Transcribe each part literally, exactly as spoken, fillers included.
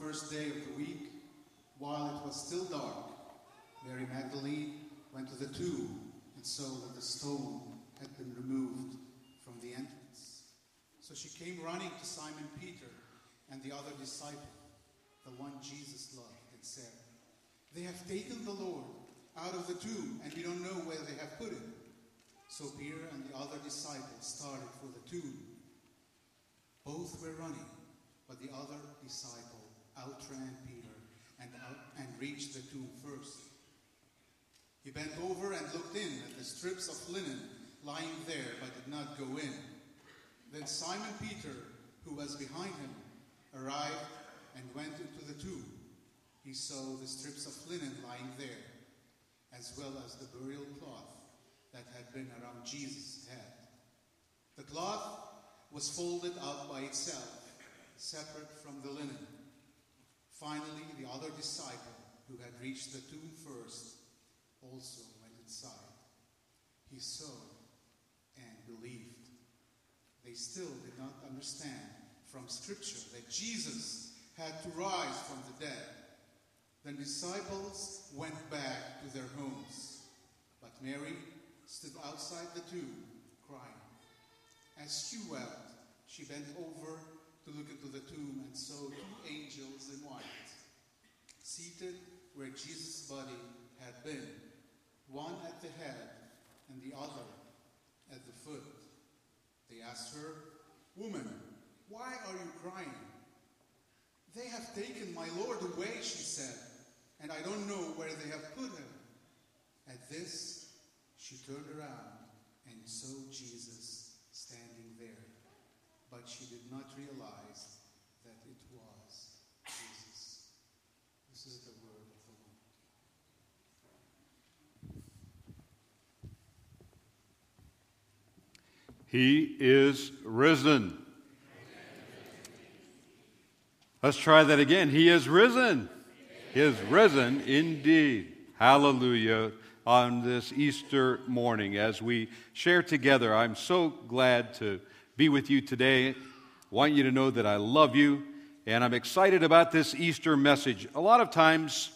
first day of the week, while it was still dark, Mary Magdalene went to the tomb and saw that the stone had been removed from the entrance. So she came running to Simon Peter and the other disciple, the one Jesus loved, and said, "They have taken the Lord out of the tomb, and we don't know where they have put him." So Peter and the other disciple started for the tomb. Both were running, but the other disciple outran Peter and, out, and reached the tomb first. He bent over and looked in at the strips of linen lying there, but did not go in. Then Simon Peter, who was behind him, arrived and went into the tomb. He saw the strips of linen lying there, as well as the burial cloth that had been around Jesus' head. The cloth was folded up by itself, separate from the linen. Finally, the other disciple, who had reached the tomb first, also went inside. He saw and believed. They still did not understand from Scripture that Jesus had to rise from the dead. The disciples went back to their homes, but Mary stood outside the tomb, crying. As she wept, she bent over to look into the tomb and saw two angels in white, seated where Jesus' body had been, one at the head and the other at the foot. They asked her, "Woman, why are you crying?" "They have taken my Lord away," she said, "and I don't know where they have put him." At this, she turned around and saw Jesus standing there, but she did not realize that it was Jesus. This is the word of the Lord. He is risen. Let's try that again. He is risen. He is risen indeed. Hallelujah. On this Easter morning, as we share together, I'm so glad to be with you today. I want you to know that I love you, and I'm excited about this Easter message. A lot of times,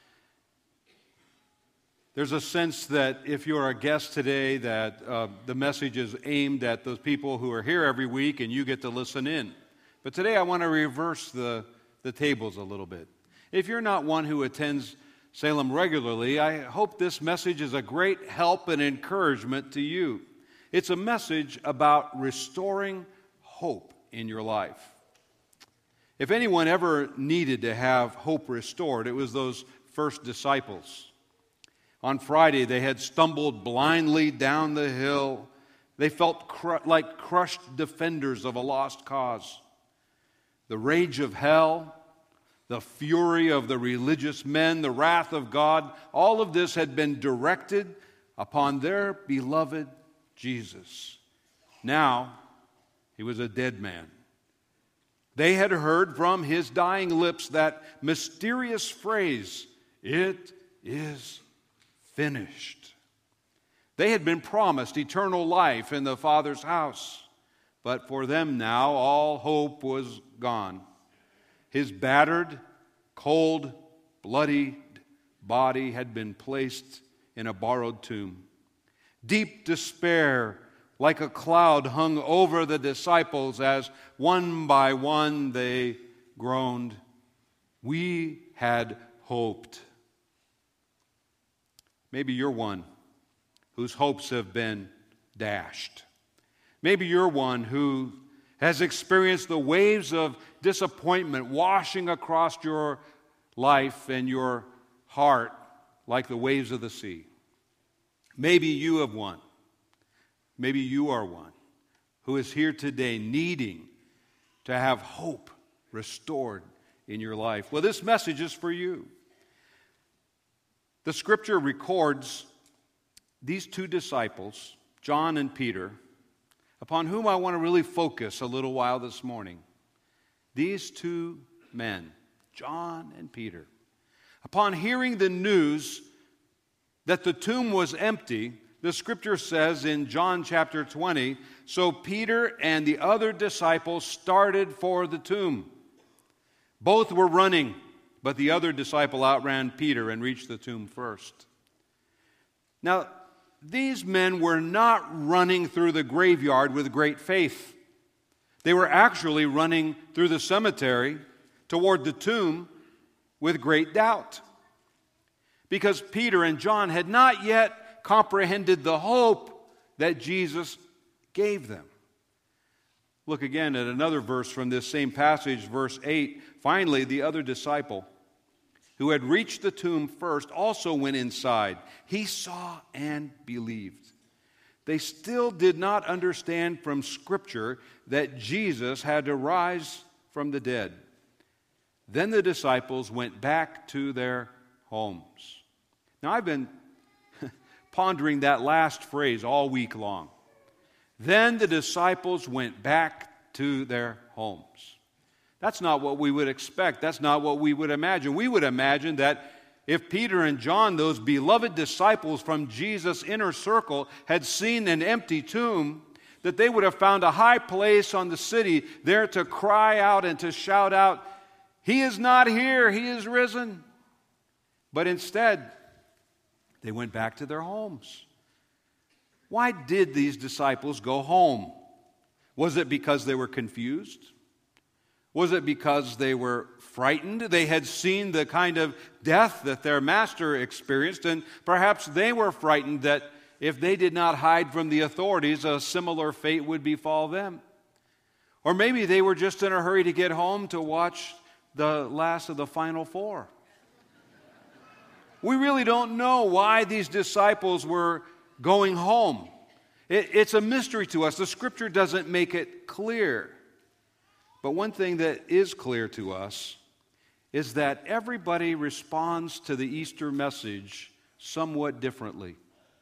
there's a sense that if you're a guest today, that uh, the message is aimed at those people who are here every week, and you get to listen in. But today I want to reverse the, the tables a little bit. If you're not one who attends Salem regularly, I hope this message is a great help and encouragement to you. It's a message about restoring hope in your life. If anyone ever needed to have hope restored, it was those first disciples. On Friday, they had stumbled blindly down the hill. They felt cr- like crushed defenders of a lost cause. The rage of hell, the fury of the religious men, the wrath of God, all of this had been directed upon their beloved Jesus. Now, he was a dead man. They had heard from his dying lips that mysterious phrase, "It is finished." They had been promised eternal life in the Father's house, but for them now all hope was gone. His battered, cold, bloody body had been placed in a borrowed tomb. Deep despair, like a cloud, hung over the disciples as one by one they groaned. We had hoped. Maybe you're one whose hopes have been dashed. Maybe you're one who has experienced the waves of disappointment washing across your life and your heart like the waves of the sea. Maybe you have one. Maybe you are one who is here today needing to have hope restored in your life. Well, this message is for you. The Scripture records these two disciples, John and Peter, upon whom I want to really focus a little while this morning. These two men, John and Peter, upon hearing the news that the tomb was empty, the Scripture says in John chapter twenty, so Peter and the other disciples started for the tomb. Both were running, but the other disciple outran Peter and reached the tomb first. Now, these men were not running through the graveyard with great faith. They were actually running through the cemetery toward the tomb with great doubt. Because Peter and John had not yet comprehended the hope that Jesus gave them. Look again at another verse from this same passage, verse eight. Finally, the other disciple, who had reached the tomb first, also went inside. He saw and believed. They still did not understand from Scripture that Jesus had to rise from the dead. Then the disciples went back to their homes. Now, I've been pondering that last phrase all week long. Then the disciples went back to their homes. That's not what we would expect. That's not what we would imagine. We would imagine that if Peter and John, those beloved disciples from Jesus' inner circle, had seen an empty tomb, that they would have found a high place on the city there to cry out and to shout out, "He is not here, He is risen." But instead, they went back to their homes. Why did these disciples go home? Was it because they were confused? Was it because they were frightened? They had seen the kind of death that their master experienced, and perhaps they were frightened that if they did not hide from the authorities, a similar fate would befall them. Or maybe they were just in a hurry to get home to watch the last of the Final Four. We really don't know why these disciples were going home. It, it's a mystery to us. The Scripture doesn't make it clear. But one thing that is clear to us is that everybody responds to the Easter message somewhat differently.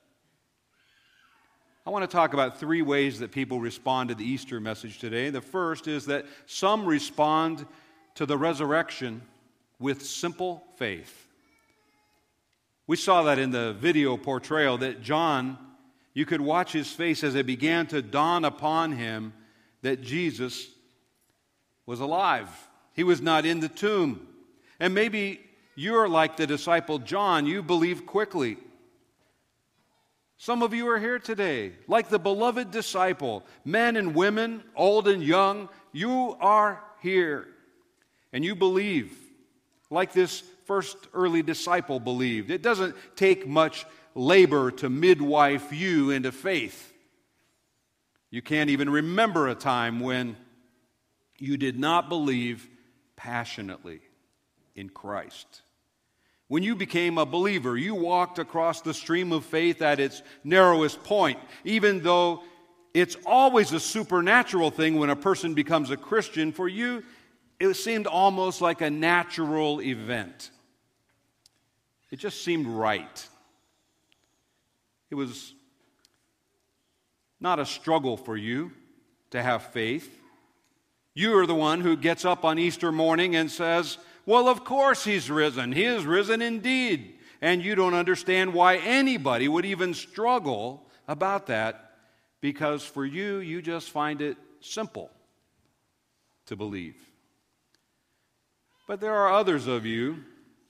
I want to talk about three ways that people respond to the Easter message today. The first is that some respond to the resurrection with simple faith. We saw that in the video portrayal that John, you could watch his face as it began to dawn upon him that Jesus was alive. He was not in the tomb. And maybe you're like the disciple John, you believe quickly. Some of you are here today, like the beloved disciple, men and women, old and young, you are here. And you believe, like this first early disciple believed. It doesn't take much labor to midwife you into faith. You can't even remember a time when you did not believe passionately in Christ. When you became a believer, you walked across the stream of faith at its narrowest point, even though it's always a supernatural thing when a person becomes a Christian. For you, it seemed almost like a natural event. It just seemed right. It was not a struggle for you to have faith. You are the one who gets up on Easter morning and says, "Well, of course He's risen. He is risen indeed." And you don't understand why anybody would even struggle about that, because for you, you just find it simple to believe. But there are others of you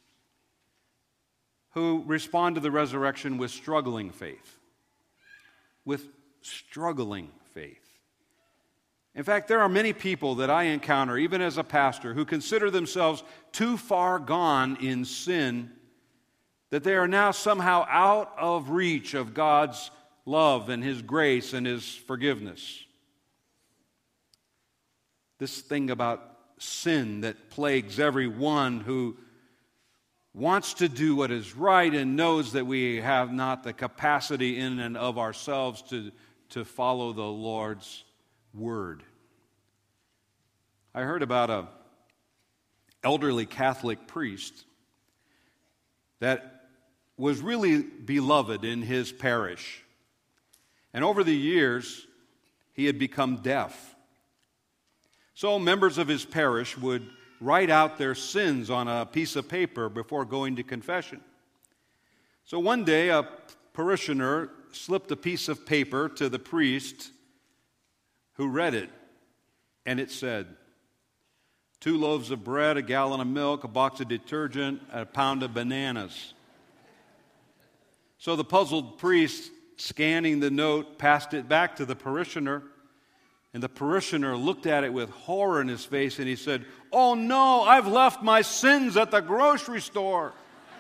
who respond to the resurrection with struggling faith. With struggling faith. In fact, there are many people that I encounter, even as a pastor, who consider themselves too far gone in sin, that they are now somehow out of reach of God's love and His grace and His forgiveness. This thing about sin that plagues everyone who wants to do what is right and knows that we have not the capacity in and of ourselves to, to follow the Lord's word. I heard about an elderly Catholic priest that was really beloved in his parish. And over the years, he had become deaf. So members of his parish would write out their sins on a piece of paper before going to confession. So one day, a parishioner slipped a piece of paper to the priest, who read it, and it said, two loaves of bread, a gallon of milk, a box of detergent, a pound of bananas. So the puzzled priest, scanning the note, passed it back to the parishioner. And the parishioner looked at it with horror in his face and he said, "Oh no, I've left my sins at the grocery store."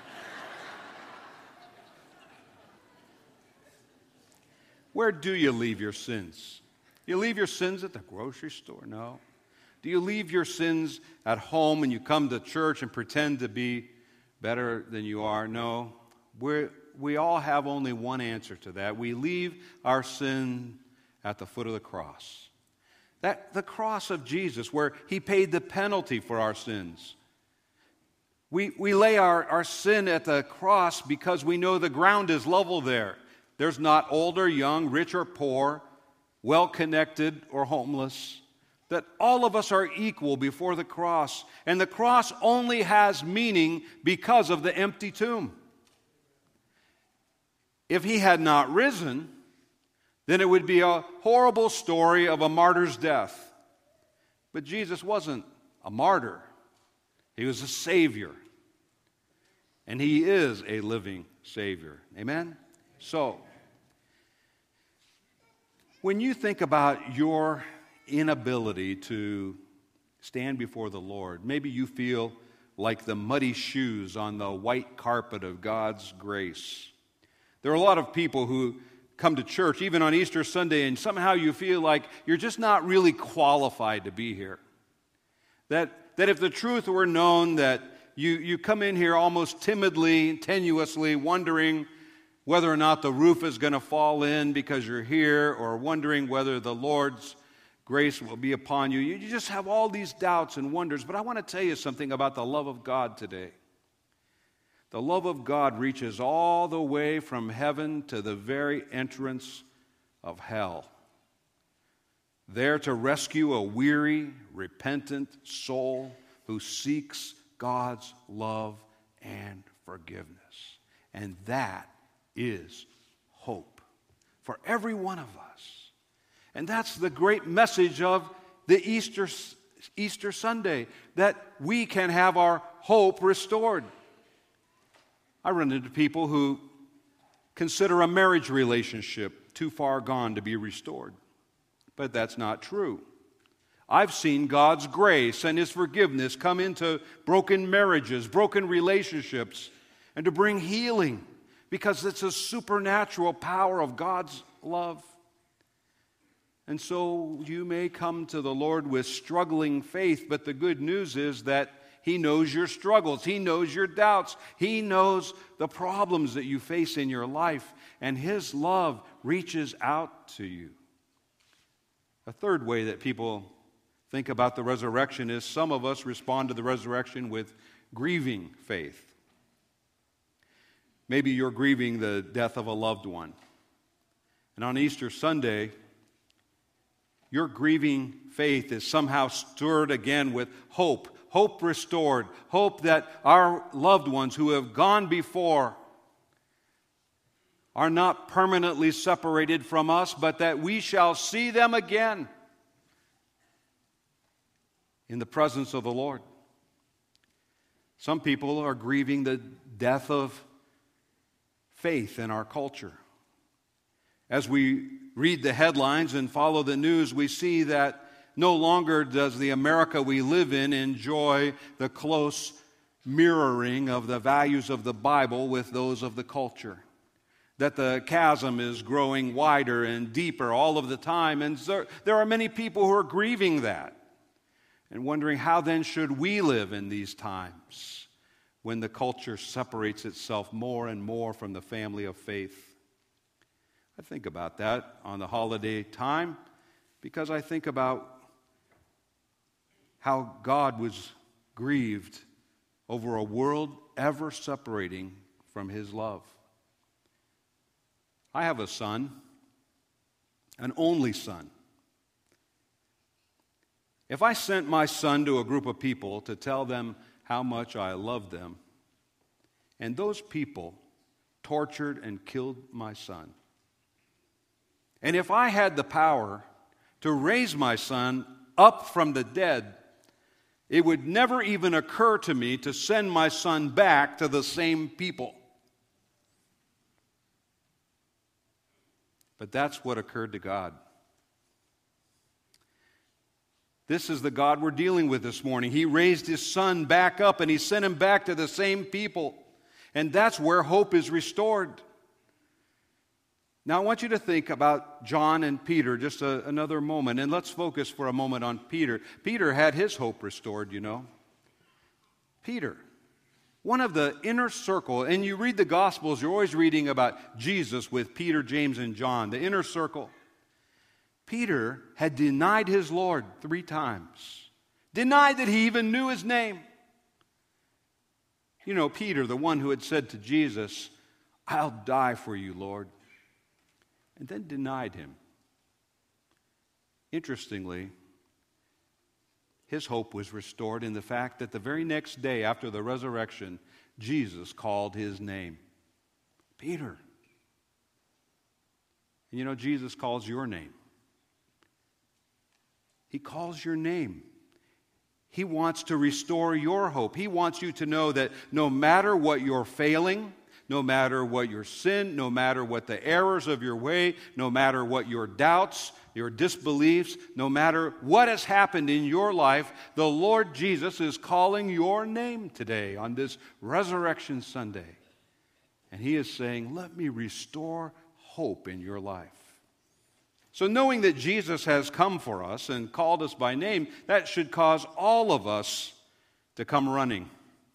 Where do you leave your sins? You leave your sins at the grocery store? No. Do you leave your sins at home and you come to church and pretend to be better than you are? No. We're, we all have only one answer to that. We leave our sin at the foot of the cross. That the cross of Jesus, where he paid the penalty for our sins. We, we lay our, our sin at the cross because we know the ground is level there. There's not old or young, rich or poor, well-connected or homeless. That all of us are equal before the cross. And the cross only has meaning because of the empty tomb. If he had not risen, then it would be a horrible story of a martyr's death. But Jesus wasn't a martyr. He was a Savior. And he is a living Savior. Amen? So, when you think about your inability to stand before the Lord, maybe you feel like the muddy shoes on the white carpet of God's grace. There are a lot of people who come to church, even on Easter Sunday, and somehow you feel like you're just not really qualified to be here. That, that if the truth were known, that you, you come in here almost timidly, tenuously, wondering whether or not the roof is going to fall in because you're here, or wondering whether the Lord's grace will be upon you. You just have all these doubts and wonders. But I want to tell you something about the love of God today. The love of God reaches all the way from heaven to the very entrance of hell, there to rescue a weary, repentant soul who seeks God's love and forgiveness. And that is hope for every one of us. And that's the great message of the Easter, Easter Sunday, that we can have our hope restored. I run into people who consider a marriage relationship too far gone to be restored. But that's not true. I've seen God's grace and his forgiveness come into broken marriages, broken relationships, and to bring healing, because it's a supernatural power of God's love. And so you may come to the Lord with struggling faith, but the good news is that he knows your struggles. He knows your doubts. He knows the problems that you face in your life, and his love reaches out to you. A third way that people think about the resurrection is some of us respond to the resurrection with grieving faith. Maybe you're grieving the death of a loved one. And on Easter Sunday, your grieving faith is somehow stirred again with hope. Hope restored. Hope that our loved ones who have gone before are not permanently separated from us, but that we shall see them again in the presence of the Lord. Some people are grieving the death of faith in our culture. As we read the headlines and follow the news, we see that no longer does the America we live in enjoy the close mirroring of the values of the Bible with those of the culture. That the chasm is growing wider and deeper all of the time. And there, there are many people who are grieving that and wondering, how then should we live in these times when the culture separates itself more and more from the family of faith? I think about that on the holiday time because I think about how God was grieved over a world ever separating from his love. I have a son, an only son. If I sent my son to a group of people to tell them how much I loved them, and those people tortured and killed my son, and if I had the power to raise my son up from the dead, It would never even occur to me to send my son back to the same people. But that's what occurred to God. This is the God we're dealing with this morning. He raised his son back up and he sent him back to the same people. And that's where hope is restored. Now I want you to think about John and Peter just a, another moment. And let's focus for a moment on Peter. Peter had his hope restored, you know. Peter, one of the inner circle, and you read the Gospels, you're always reading about Jesus with Peter, James, and John, the inner circle. Peter had denied his Lord three times, denied that he even knew his name. You know, Peter, the one who had said to Jesus, "I'll die for you, Lord," and then denied him. Interestingly, his hope was restored in the fact that the very next day after the resurrection, Jesus called his name, Peter. And you know, Jesus calls your name. He calls your name. He wants to restore your hope. He wants you to know that no matter what you're failing, no matter what your sin, no matter what the errors of your way, no matter what your doubts, your disbeliefs, no matter what has happened in your life, the Lord Jesus is calling your name today on this Resurrection Sunday. And he is saying, let me restore hope in your life. So knowing that Jesus has come for us and called us by name, that should cause all of us to come running.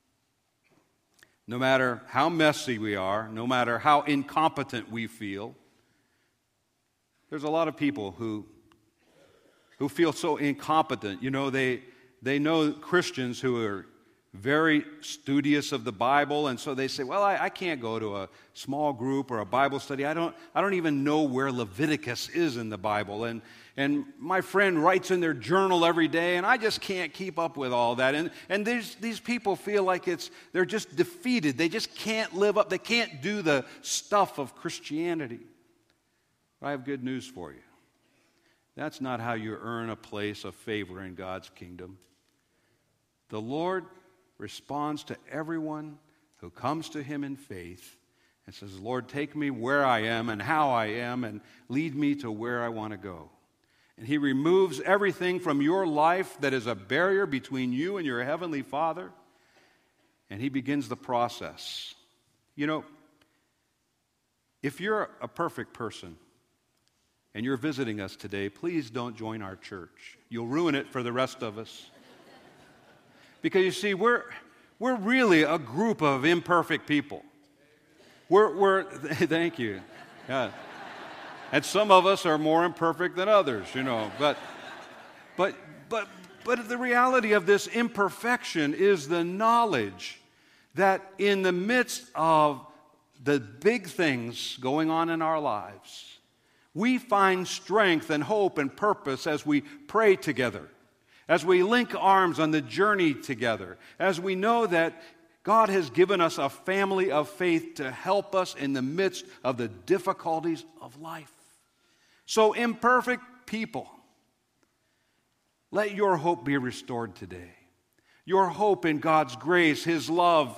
No matter how messy we are, no matter how incompetent we feel, there's a lot of people who, who feel so incompetent. You know, they, they know Christians who are very studious of the Bible, and so they say, well, I, I can't go to a small group or a Bible study. I don't, I don't even know where Leviticus is in the Bible. And, and my friend writes in their journal every day, and I just can't keep up with all that. And, and these, these people feel like it's they're just defeated. They just can't live up. They can't do the stuff of Christianity. But I have good news for you. That's not how you earn a place of favor in God's kingdom. The Lord responds to everyone who comes to him in faith and says, Lord, take me where I am and how I am and lead me to where I want to go. And he removes everything from your life that is a barrier between you and your heavenly Father, and he begins the process. You know, if you're a perfect person and you're visiting us today, please don't join our church. You'll ruin it for the rest of us. Because you see, we're, we're really a group of imperfect people. We're, we're thank you. Yeah. And some of us are more imperfect than others, you know. But, but, but, but the reality of this imperfection is the knowledge that in the midst of the big things going on in our lives, we find strength and hope and purpose as we pray together, as we link arms on the journey together, as we know that God has given us a family of faith to help us in the midst of the difficulties of life. So, imperfect people, let your hope be restored today. Your hope in God's grace, his love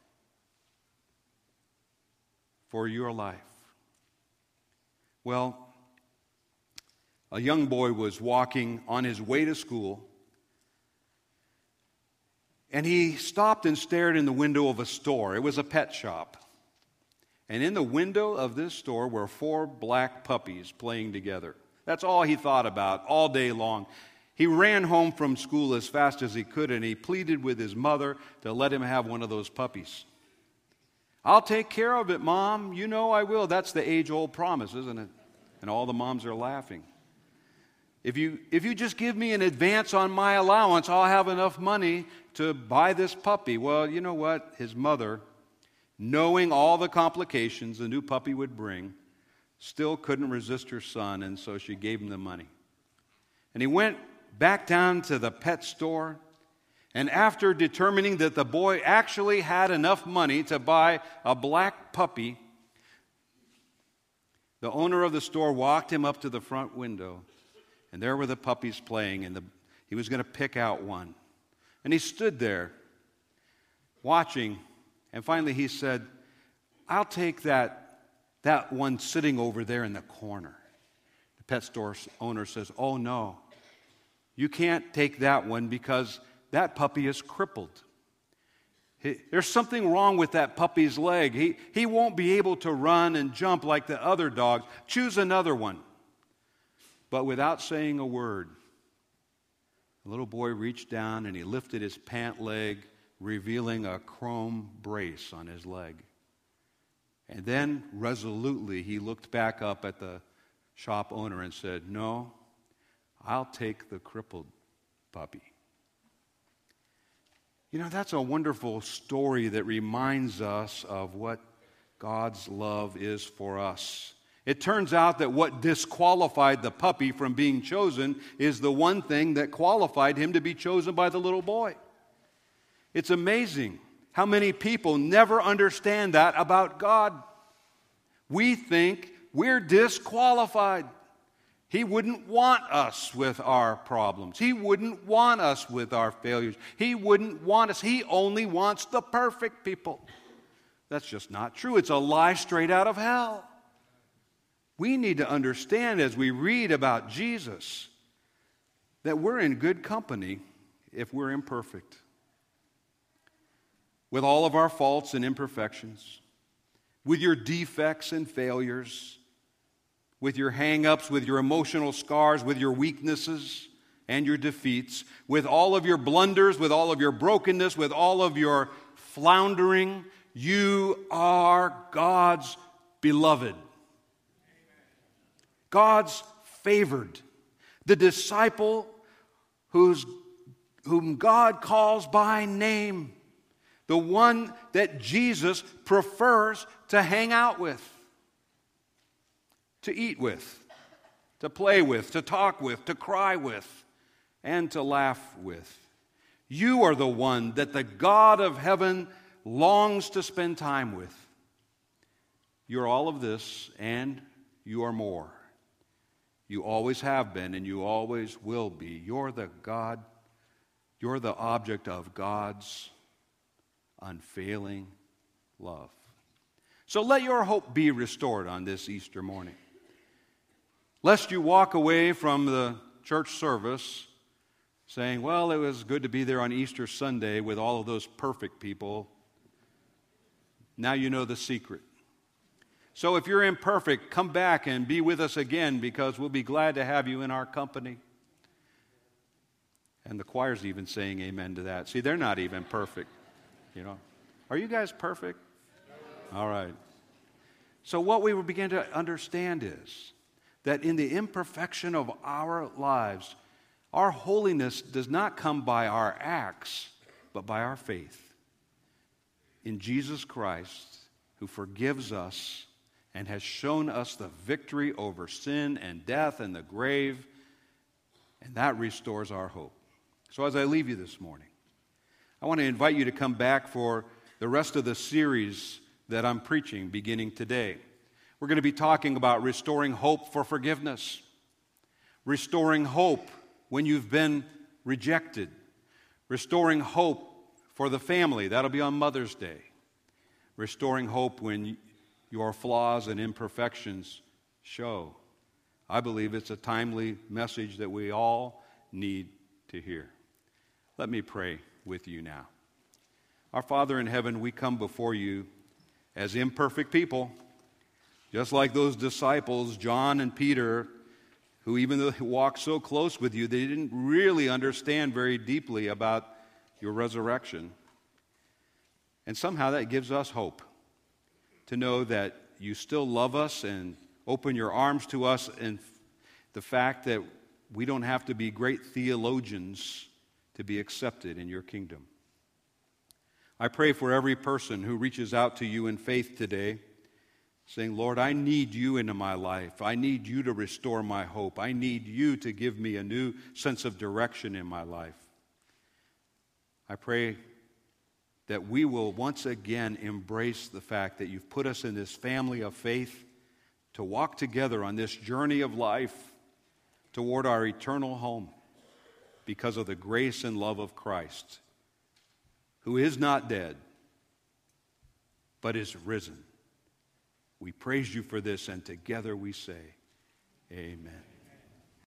for your life. Well, a young boy was walking on his way to school, and he stopped and stared in the window of a store. It was a pet shop. And in the window of this store were four black puppies playing together. That's all he thought about all day long. He ran home from school as fast as he could, and he pleaded with his mother to let him have one of those puppies. I'll take care of it, Mom. You know I will. That's the age-old promise, isn't it? And all the moms are laughing. If you, if you just give me an advance on my allowance, I'll have enough money to buy this puppy. Well, you know what? His mother, knowing all the complications the new puppy would bring, still couldn't resist her son, and so she gave him the money. And he went back down to the pet store, and after determining that the boy actually had enough money to buy a black puppy, the owner of the store walked him up to the front window, and there were the puppies playing, and the, he was going to pick out one. And he stood there watching, and finally he said, I'll take that, that one sitting over there in the corner. The pet store owner says, oh no, you can't take that one because that puppy is crippled. He, there's something wrong with that puppy's leg. He, he won't be able to run and jump like the other dogs. Choose another one. But without saying a word, the little boy reached down and he lifted his pant leg, revealing a chrome brace on his leg. And then resolutely he looked back up at the shop owner and said, no, I'll take the crippled puppy. You know, that's a wonderful story that reminds us of what God's love is for us. It turns out that what disqualified the puppy from being chosen is the one thing that qualified him to be chosen by the little boy. It's amazing how many people never understand that about God. We think we're disqualified. He wouldn't want us with our problems. He wouldn't want us with our failures. He wouldn't want us. He only wants the perfect people. That's just not true. It's a lie straight out of hell. We need to understand as we read about Jesus that we're in good company if we're imperfect. With all of our faults and imperfections, with your defects and failures, with your hang-ups, with your emotional scars, with your weaknesses and your defeats, with all of your blunders, with all of your brokenness, with all of your floundering, you are God's beloved. God's favored, the disciple who's, whom God calls by name, the one that Jesus prefers to hang out with, to eat with, to play with, to talk with, to cry with, and to laugh with. You are the one that the God of heaven longs to spend time with. You're all of this, and you are more. You always have been, and you always will be. You're the God, you're the object of God's unfailing love. So let your hope be restored on this Easter morning. Lest you walk away from the church service saying, well, it was good to be there on Easter Sunday with all of those perfect people. Now you know the secret. So if you're imperfect, come back and be with us again because we'll be glad to have you in our company. And the choir's even saying amen to that. See, they're not even perfect, you know. Are you guys perfect? All right. So what we will begin to understand is that in the imperfection of our lives, our holiness does not come by our acts, but by our faith in Jesus Christ, who forgives us and has shown us the victory over sin and death and the grave, and that restores our hope. So as I leave you this morning, I want to invite you to come back for the rest of the series that I'm preaching beginning today. We're going to be talking about restoring hope for forgiveness, restoring hope when you've been rejected, restoring hope for the family. That'll be on Mother's Day. Restoring hope when your flaws and imperfections show. I believe it's a timely message that we all need to hear. Let me pray with you now. Our Father in heaven, we come before you as imperfect people, just like those disciples, John and Peter, who even though they walked so close with you, they didn't really understand very deeply about your resurrection. And somehow that gives us hope to know that you still love us and open your arms to us, and the fact that we don't have to be great theologians to be accepted in your kingdom. I pray for every person who reaches out to you in faith today, saying, Lord, I need you into my life. I need you to restore my hope. I need you to give me a new sense of direction in my life. I pray that we will once again embrace the fact that you've put us in this family of faith to walk together on this journey of life toward our eternal home because of the grace and love of Christ. who is not dead, but is risen. We praise you for this, and together we say, amen.